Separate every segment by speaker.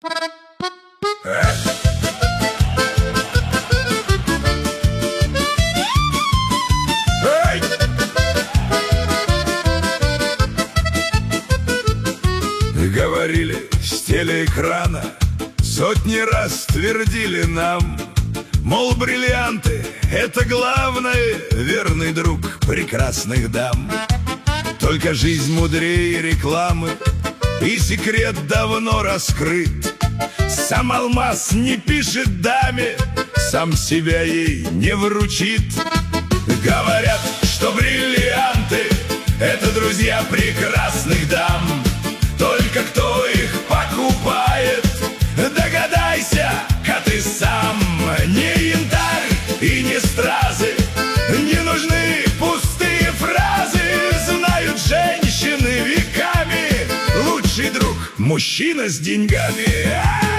Speaker 1: Говорили с телеэкрана, сотни раз твердили нам, мол, бриллианты — это главное, верный друг прекрасных дам. Только жизнь мудрее рекламы, и секрет давно раскрыт. Сам алмаз не пишет даме, сам себя ей не вручит. Говорят, что бриллианты — это друзья прекрасных дам. Только кто их покупает, догадайся-ка ты сам. Не янтарь и не стразы, не нужны пустые фразы. Знают женщины веками, лучший друг — мужчина с деньгами.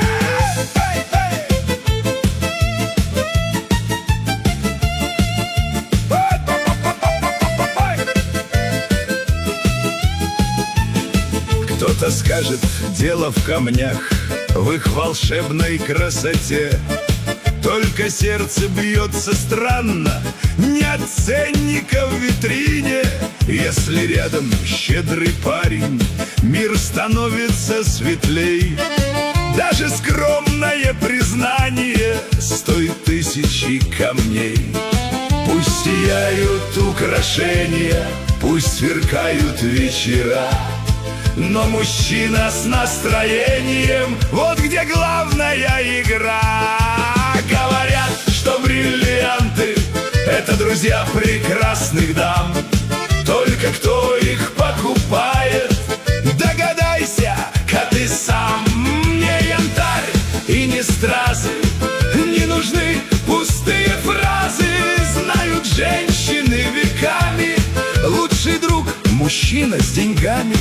Speaker 1: Кто-то скажет, дело в камнях, в их волшебной красоте. Только сердце бьется странно, не от ценника в витрине. Если рядом щедрый парень, мир становится светлей. Даже скромное признание стоит тысячи камней. Пусть сияют украшения, пусть сверкают вечера, но мужчина с настроением — вот где главная игра. Говорят, что бриллианты — это друзья прекрасных дам. Только кто их покупает, догадайся-ка ты сам. Не янтарь и не стразы, не нужны пустые фразы. Знают женщины веками, лучший друг — мужчина с деньгами.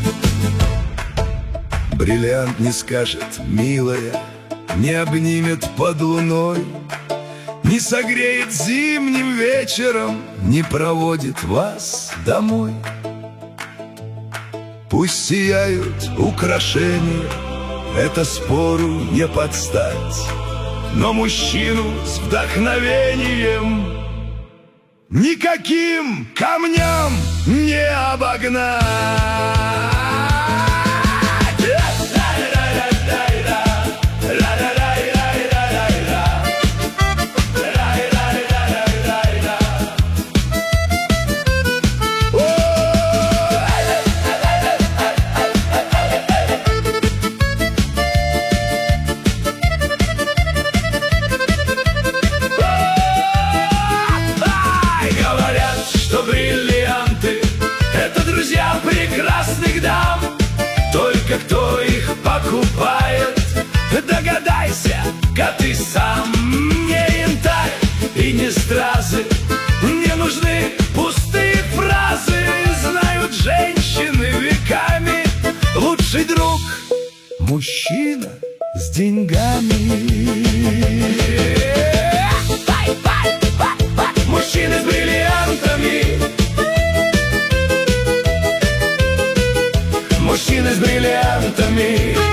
Speaker 1: Бриллиант не скажет, милая, не обнимет под луной, не согреет зимним вечером, не проводит вас домой. Пусть сияют украшения, это спору не подстать, но мужчину с вдохновением никаким камням не обогнать. Прекрасных дам, только кто их покупает, догадайся-ка ты сам. Не янтарь и не стразы, не нужны пустые фразы. Знают женщины веками, лучший друг — мужчина с деньгами. Мужчины с бриллиантами, мужчины с бриллиантами.